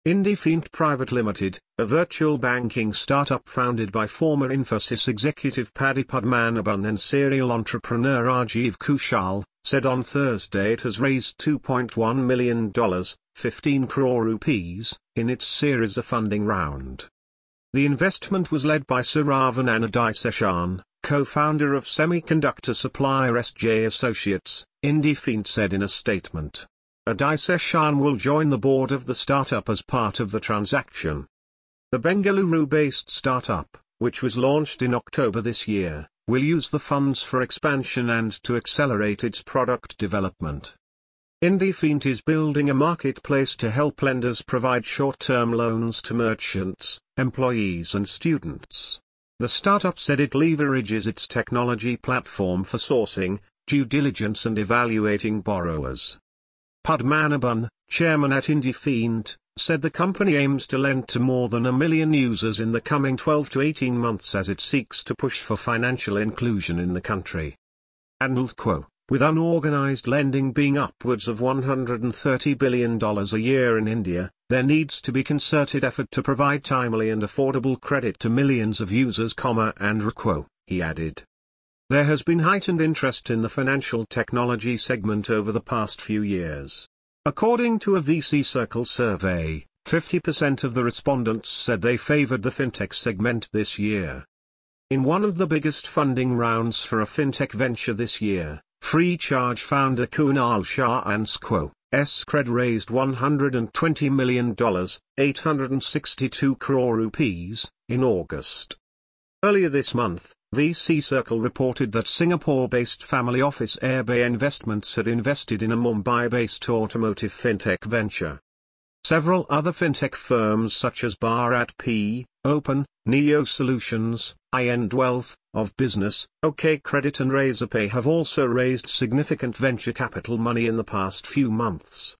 Indifint Private Limited, a virtual banking startup founded by former Infosys executive Paddy Padmanabhan and serial entrepreneur Rajiv Kushal, said on Thursday it has raised $2.1 million, 15 crore rupees, in its Series A funding round. The investment was led by Saravan Adiseshan, co-founder of semiconductor supplier SJ Associates, Indifint said in a statement. Adiseshan will join the board of the startup as part of the transaction. The Bengaluru-based startup, which was launched in October this year, will use the funds for expansion and to accelerate its product development. Indifint is building a marketplace to help lenders provide short-term loans to merchants, employees and students. The startup said it leverages its technology platform for sourcing, due diligence and evaluating borrowers. Padmanabhan, chairman at Indifint, said the company aims to lend to more than 1 million users in the coming 12 to 18 months as it seeks to push for financial inclusion in the country. And quote, with unorganized lending being upwards of $130 billion a year in India, there needs to be concerted effort to provide timely and affordable credit to millions of users, he added. There has been heightened interest in the financial technology segment over the past few years. According to a VC Circle survey, 50% of the respondents said they favored the fintech segment this year. In one of the biggest funding rounds for a fintech venture this year, FreeCharge founder Kunal Shah and Square raised $120 million, 862 crore rupees, in August. Earlier this month, VC Circle reported that Singapore-based family office Airbay Investments had invested in a Mumbai-based automotive fintech venture. Several other fintech firms such as Bharat P, Open, Neo Solutions, iEnd Wealth, Of Business, OK Credit and Razorpay have also raised significant venture capital money in the past few months.